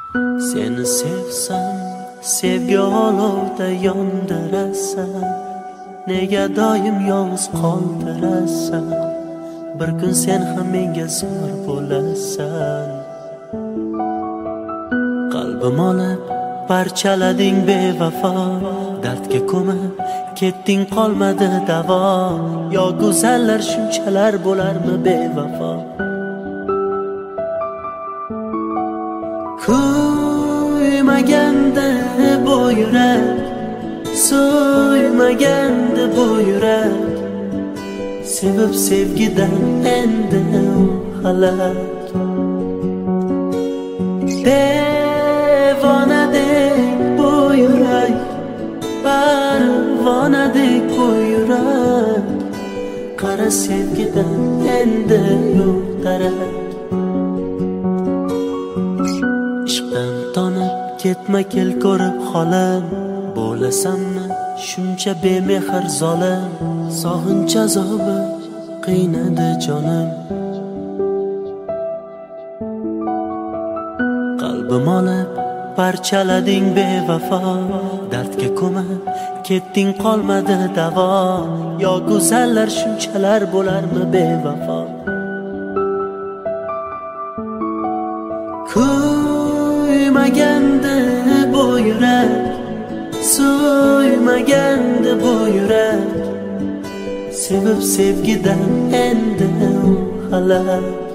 Seni sevsam sevgi olovda yondirasan, nega doim yolg'iz qoldirasan? Bir kun sen ham menga zor bo'lasan. Qalbim olib parchalading bevafo, dardga ko'mib ketding qolmadi davo. Yo go'zallar shunchalar bo'larmi bevafo? Kuymaganda bu yurak, so'ymaganda bu yurak, sevib sevgidan endi xalat. Devonadek bu yurak, parvonadek bu yurak, qara sevgidan endi yo'q darak. Ishqdan tonib ketma kel ko'rib holim, bo'lasanmi shuncha bemehr zolim? Sog'inch azobi qiynadi jonim. Qalbim olib parchalading bevafo, dardga ko'mib ketding qolmadi davo. Yo go'zallar shunchalar bo'larmi bevafo? Kuymaganda bu yurak, so'ymaganda bu yurak, sevib sevgidan endi xalat.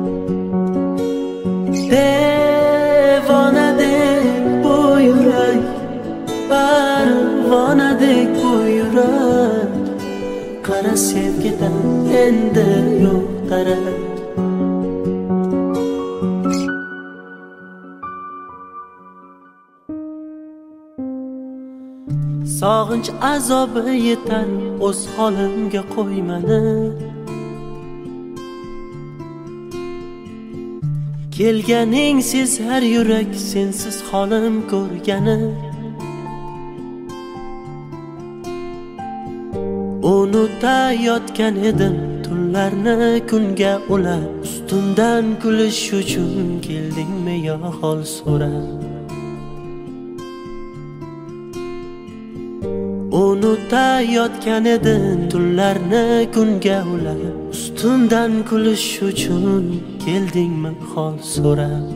Devonadek bu yurak, parvonadek bu yurak, qara sevgidan endi yo'q darak. Sog'inch azobi yetar o'z holimga qo'ymani. Kelganing sezar yurak sensiz holim ko'rgani. Unutayotgan edim tunlarni kunga ulab, ustimdan kulish uchun keldingmi yo hol so'rab? Unutayotgan edim tunlarni kunga ulab, ustimdan kulish uchun keldingmi hol so'rab?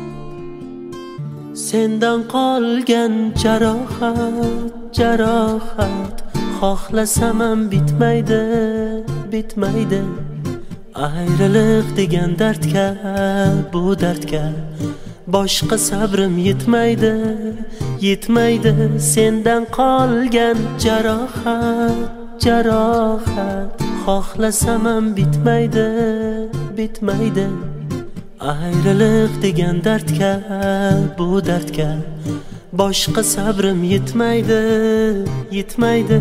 Sendan qolgan jarohat, jarohat, xohlasam ham bitmaydi, bitmaydi. Ayriliq degan dardga, bu dardga boshqa sabrim yetmaydi, yetmaydi. Sendan qolgan jarohat, jarohat, xohlasam ham bitmaydi, bitmaydi. Ayriliq degan dardga, bu dardga boshqa sabrim yetmaydi, yetmaydi.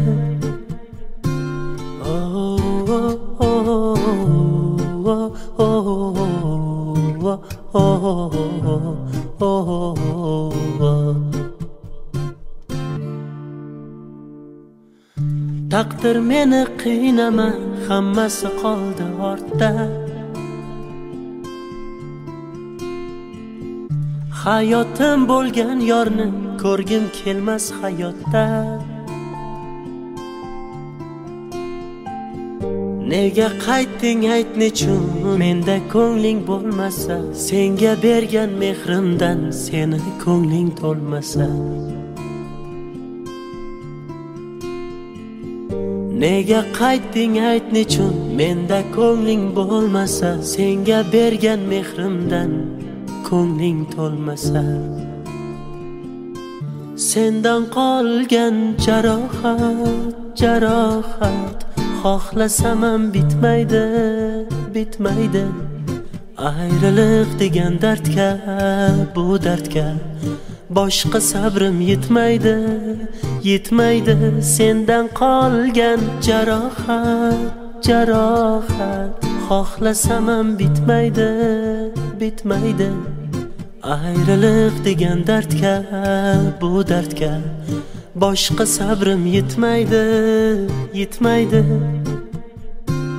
Taqdir meni qiynama, hammasi qoldi ortda. Hayotim bo'lgan yorni ko'rgim kelmas hayotda. Nega qaytding ayt nechun, menda ko'ngling bo'lmasa, senga bergan mehrimdan seni ko'ngling to'lmasa. Nega qaytding ayt nechun, menda ko'ngling bo'lmasa, senga bergan mehrimdan ko'ngling to'lmasa. Sendan qolgan jarohat, jarohat, xohlasam ham bitmaydi, bitmaydi. Ayriliq degan dardga, bu dardga boshqa sabrim yetmaydi, yetmaydi. Sendan qolgan jarohat, jarohat, xohlasam ham bitmaydi, bitmaydi. Ayriliq degan dardga, bu dardga boshqa sabrim yetmaydi, yetmaydi.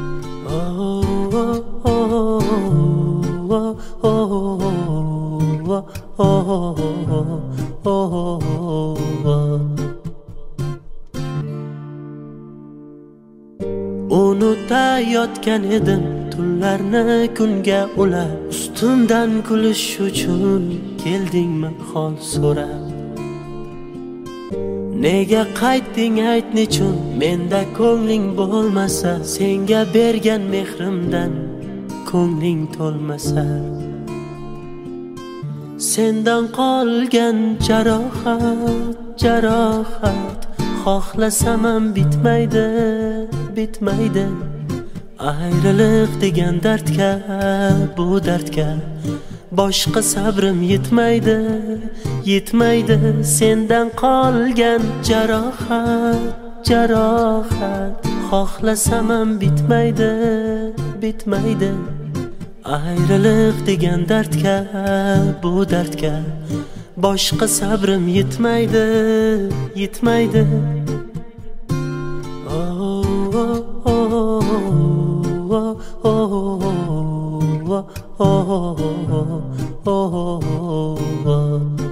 Oh, oh, oh, oh, oh, oh. Unutayotgan edim tunlarni kunga ulab, ustimdan kulish uchun keldingmi hol so'rab? Nega qaytding ayt nechun? Menda ko'ngling bo'lmasa, senga bergan mehrimdan ko'ngling to'lmasa. Sendan qolgan jarohat, jarohat xohlasam ham bitmaydi, bitmaydi. Ayriliq degan dardga, bu dardga boshqa sabrim yetmaydi, yetmaydi. Sendan qolgan jarohat, jarohat xohlasam ham bitmaydi, bitmaydi. Ayriliq degan dardga, bu dardga boshqa sabrim yetmaydi, yetmaydi. Oh